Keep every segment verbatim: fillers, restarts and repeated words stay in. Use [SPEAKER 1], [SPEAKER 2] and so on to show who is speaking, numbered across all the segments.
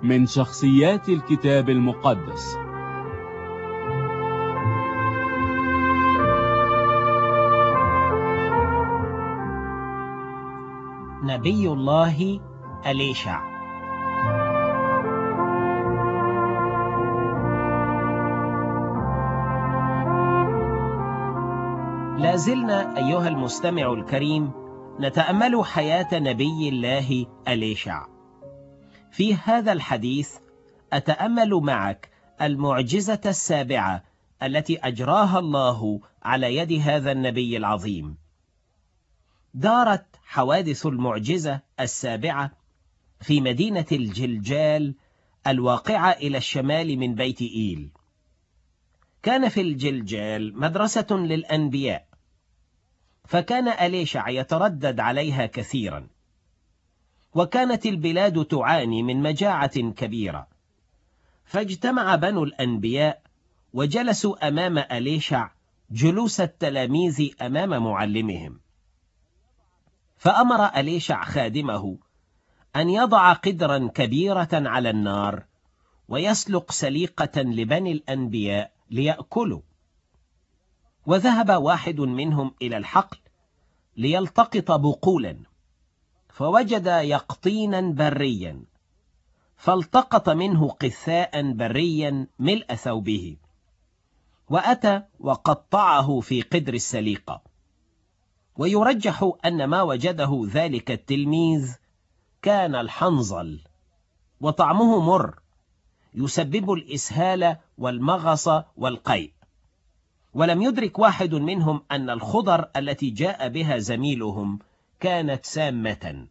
[SPEAKER 1] من شخصيات الكتاب المقدس.
[SPEAKER 2] نبي الله أليشع. لا زلنا أيها المستمع الكريم نتأمل حياة نبي الله أليشع. في هذا الحديث أتأمل معك المعجزة السابعة التي أجراها الله على يد هذا النبي العظيم. دارت حوادث المعجزة السابعة في مدينة الجلجال الواقعة إلى الشمال من بيت إيل. كان في الجلجال مدرسة للأنبياء، فكان أليشع يتردد عليها كثيرا، وكانت البلاد تعاني من مجاعة كبيرة، فاجتمع بنو الأنبياء وجلسوا أمام أليشع جلوس التلاميذ أمام معلمهم. فأمر أليشع خادمه أن يضع قدرا كبيرة على النار ويسلق سليقة لبني الأنبياء ليأكلوا. وذهب واحد منهم إلى الحقل ليلتقط بقولا، فوجد يقطينا بريا، فالتقط منه قثاء بريا ملء ثوبه، وأتى وقطعه في قدر السليقة. ويرجح أن ما وجده ذلك التلميذ كان الحنظل، وطعمه مر يسبب الإسهال والمغص والقيء. ولم يدرك واحد منهم أن الخضر التي جاء بها زميلهم كانت سامة.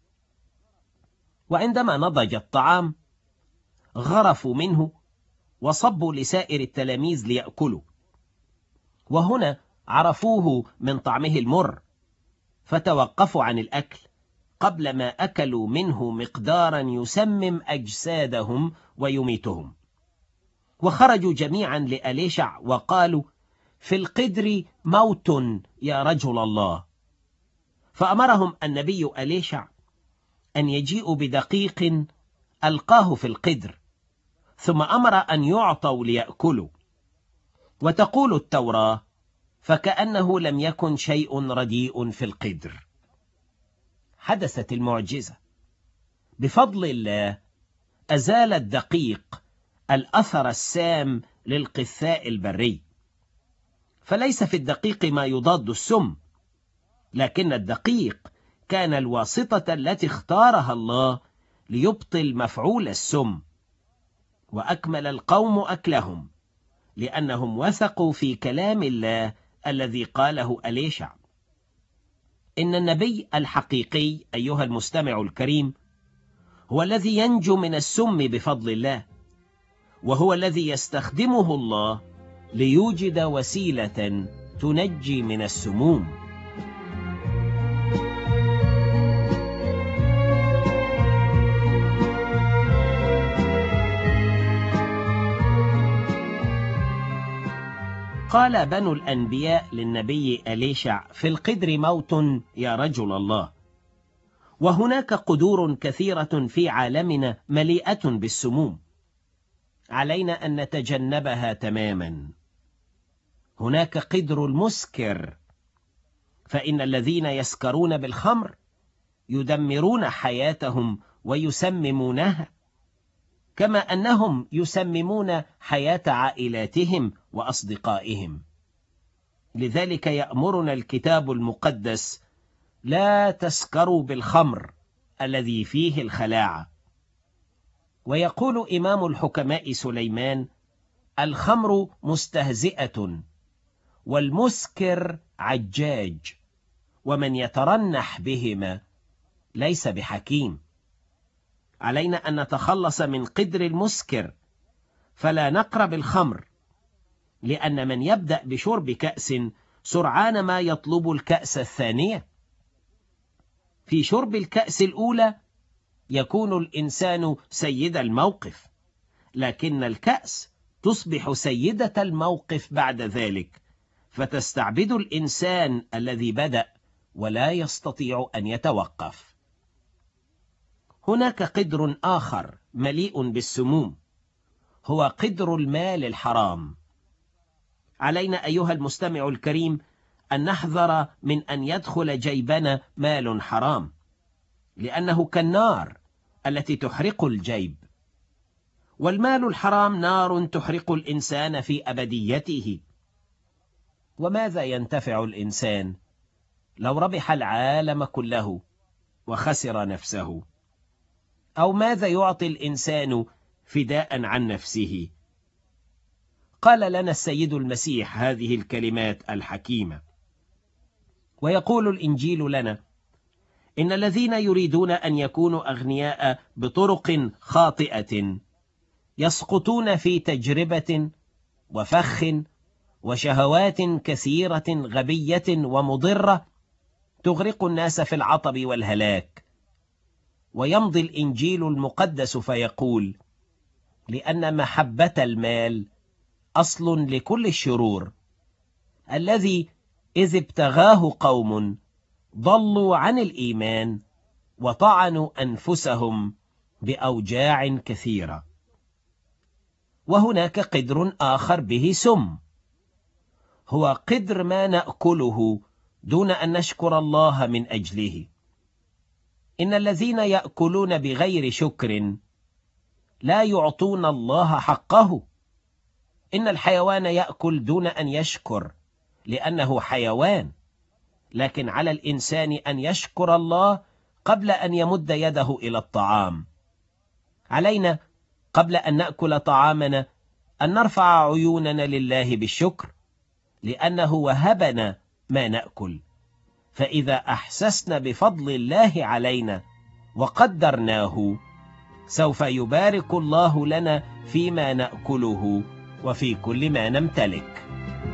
[SPEAKER 2] وعندما نضج الطعام غرفوا منه وصبوا لسائر التلاميذ ليأكلوا، وهنا عرفوه من طعمه المر، فتوقفوا عن الأكل قبل ما أكلوا منه مقدارا يسمم أجسادهم ويميتهم. وخرجوا جميعا لأليشع وقالوا: في القدر موت يا رجل الله. فأمرهم النبي أليشع أن يجيئوا بدقيق ألقاه في القدر، ثم أمر أن يعطوا ليأكلوا. وتقول التوراة: فكأنه لم يكن شيء رديء في القدر. حدثت المعجزة بفضل الله. أزال الدقيق الأثر السام للقثاء البري، فليس في الدقيق ما يضاد السم، لكن الدقيق كان الواسطة التي اختارها الله ليبطل مفعول السم. وأكمل القوم أكلهم لأنهم وثقوا في كلام الله الذي قاله أليشع. إن النبي الحقيقي أيها المستمع الكريم هو الذي ينجو من السم بفضل الله، وهو الذي يستخدمه الله ليوجد وسيلة تنجي من السموم. قال بنو الأنبياء للنبي أليشع: في القدر موت يا رجل الله. وهناك قدور كثيرة في عالمنا مليئة بالسموم، علينا أن نتجنبها تماما. هناك قدر المسكر، فإن الذين يسكرون بالخمر يدمرون حياتهم ويسممونها، كما أنهم يسممون حياة عائلاتهم وأصدقائهم. لذلك يأمرنا الكتاب المقدس: لا تسكروا بالخمر الذي فيه الخلاعة. ويقول إمام الحكماء سليمان: الخمر مستهزئة، والمسكر عجاج، ومن يترنح بهما ليس بحكيم. علينا أن نتخلص من قدر المسكر، فلا نقرب الخمر، لأن من يبدأ بشرب كأس سرعان ما يطلب الكأس الثانية. في شرب الكأس الأولى يكون الإنسان سيد الموقف، لكن الكأس تصبح سيدة الموقف بعد ذلك، فتستعبد الإنسان الذي بدأ ولا يستطيع أن يتوقف. هناك قدر آخر مليء بالسموم، هو قدر المال الحرام. علينا أيها المستمع الكريم أن نحذر من أن يدخل جيبنا مال حرام، لأنه كالنار التي تحرق الجيب، والمال الحرام نار تحرق الإنسان في أبديته. وماذا ينتفع الإنسان لو ربح العالم كله وخسر نفسه؟ أو ماذا يعطي الإنسان فداء عن نفسه؟ قال لنا السيد المسيح هذه الكلمات الحكيمة، ويقول الإنجيل لنا: إن الذين يريدون أن يكونوا أغنياء بطرق خاطئة يسقطون في تجربة وفخ وشهوات كثيرة غبية ومضرة تغرق الناس في العطب والهلاك. ويمضي الإنجيل المقدس فيقول: لأن محبة المال أصل لكل الشرور، الذي إذ ابتغاه قوم ضلوا عن الإيمان وطعنوا أنفسهم بأوجاع كثيرة. وهناك قدر آخر به سم، هو قدر ما نأكله دون أن نشكر الله من أجله. إن الذين يأكلون بغير شكر لا يعطون الله حقه. إن الحيوان يأكل دون أن يشكر لأنه حيوان، لكن على الإنسان أن يشكر الله قبل أن يمد يده إلى الطعام. علينا قبل أن نأكل طعامنا أن نرفع عيوننا لله بالشكر، لأنه وهبنا ما نأكل. فإذا أحسسنا بفضل الله علينا وقدرناه، سوف يبارك الله لنا فيما نأكله وفي كل ما نمتلك.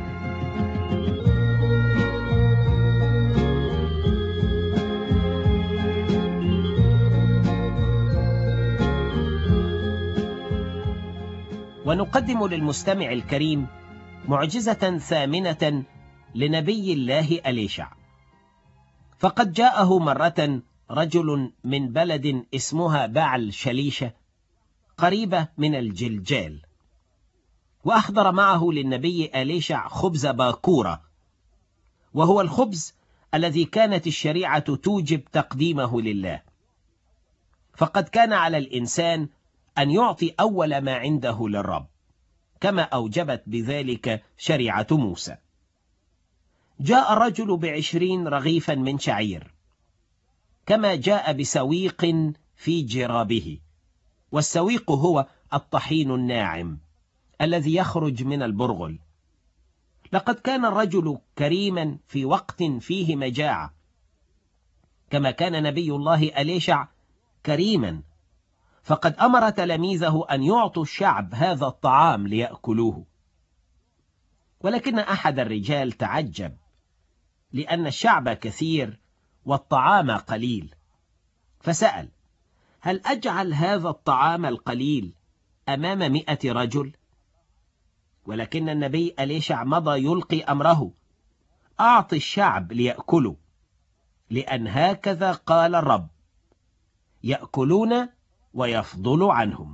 [SPEAKER 2] ونقدم للمستمع الكريم معجزة ثامنة لنبي الله أليشع. فقد جاءه مرة رجل من بلد اسمها بعل شليشة قريبة من الجلجال، وأحضر معه للنبي أليشع خبز باكورة، وهو الخبز الذي كانت الشريعة توجب تقديمه لله. فقد كان على الإنسان أن يعطي أول ما عنده للرب، كما أوجبت بذلك شريعة موسى. جاء الرجل بعشرين رغيفا من شعير، كما جاء بسويق في جرابه، والسويق هو الطحين الناعم الذي يخرج من البرغل. لقد كان الرجل كريما في وقت فيه مجاعة، كما كان نبي الله أليشع كريما، فقد أمر تلاميذه أن يعطوا الشعب هذا الطعام ليأكلوه. ولكن أحد الرجال تعجب، لأن الشعب كثير والطعام قليل، فسأل: هل أجعل هذا الطعام القليل أمام مئة رجل؟ ولكن النبي أليشع مضى يلقي أمره: أعط الشعب ليأكلوا، لأن هكذا قال الرب: يأكلون ويفضل عنهم.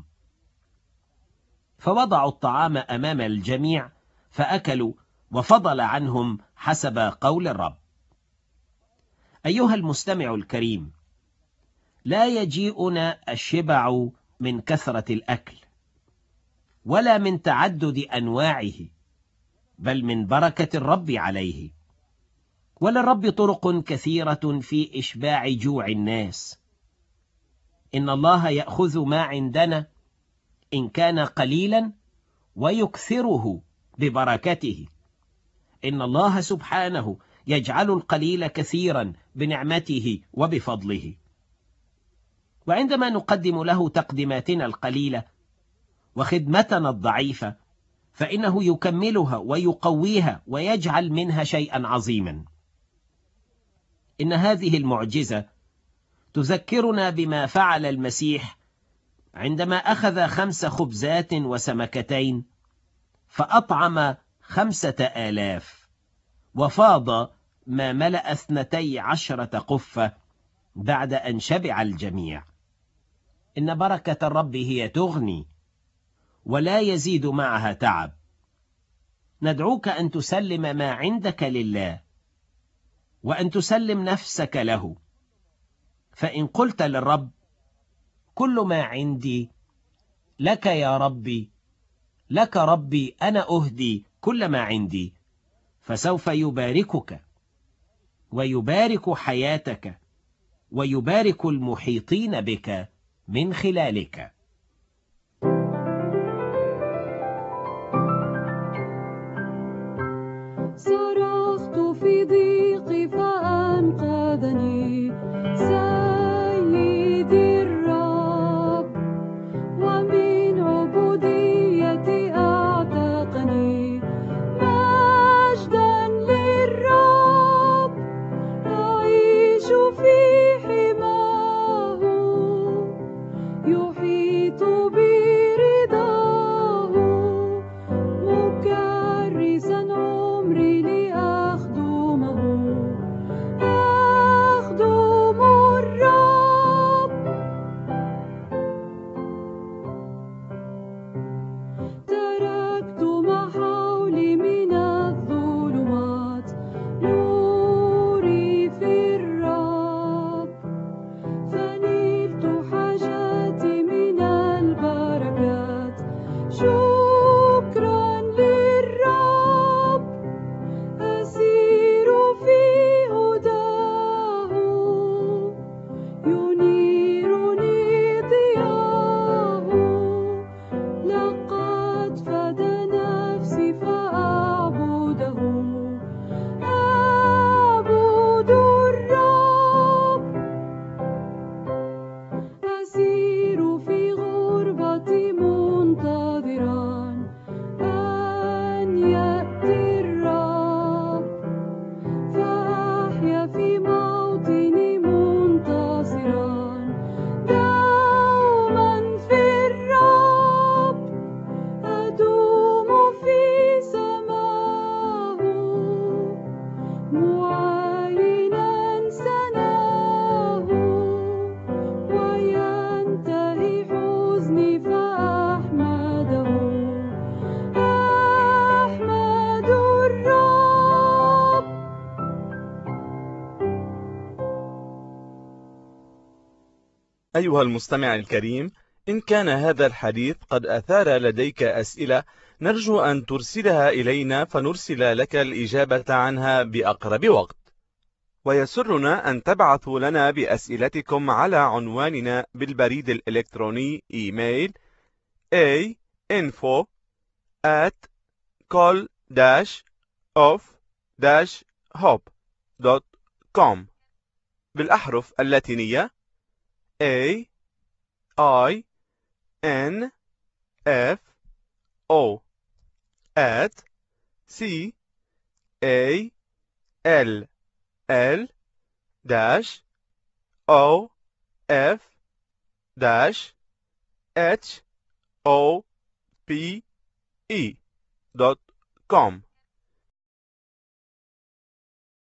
[SPEAKER 2] فوضعوا الطعام أمام الجميع فأكلوا وفضل عنهم حسب قول الرب. أيها المستمع الكريم، لا يجيئنا الشبع من كثرة الأكل ولا من تعدد أنواعه، بل من بركة الرب عليه. وللرب طرق كثيرة في إشباع جوع الناس. إن الله يأخذ ما عندنا إن كان قليلا ويكثره ببركته. إن الله سبحانه يجعل القليل كثيرا بنعمته وبفضله. وعندما نقدم له تقدماتنا القليلة وخدمتنا الضعيفة، فإنه يكملها ويقويها ويجعل منها شيئا عظيما. إن هذه المعجزة تذكرنا بما فعل المسيح عندما أخذ خمس خبزات وسمكتين فأطعم خمسة آلاف، وفاض ما ملأ اثنتي عشرة قفة بعد أن شبع الجميع. إن بركة الرب هي تغني ولا يزيد معها تعب. ندعوك أن تسلم ما عندك لله وأن تسلم نفسك له. فإن قلت للرب: كل ما عندي لك يا ربي، لك ربي أنا أهدي كل ما عندي، فسوف يباركك ويبارك حياتك ويبارك المحيطين بك من خلالك.
[SPEAKER 3] صرخت في ضيقي فأنقذني سيدي الرب، ومن عبوديتي أعتقني. مجدا للرب، أعيش في حماه، يحيط برضاه، مكرسا عمري لأخدمه. أخدم الرب، تركت ما حولي من الظلمات، نوري في الرب، فنلت حاجاتي من البركات. شكرا للرب، أسير في هداه، ينيرني ضياه. لقد فدى نفسي فأعبده، أعبد الرب. أسير في غربتي منتظرا أن يأتي الرب، فأحيا في موطني منتصرا دوما في الرب. أدوم في سماه، معاينا سناه، وينتهي حزني فأحمده. أحمد الرب.
[SPEAKER 4] أيها المستمع الكريم، إن كان هذا الحديث قد أثار لديك أسئلة، نرجو أن ترسلها إلينا فنرسل لك الإجابة عنها بأقرب وقت. ويسرنا أن تبعثوا لنا بأسئلتكم على عنواننا بالبريد الإلكتروني إيميل a info at col dash of dash hope dot com بالأحرف اللاتينية A I N F O at C A L L dash O F dash H O P E dot com.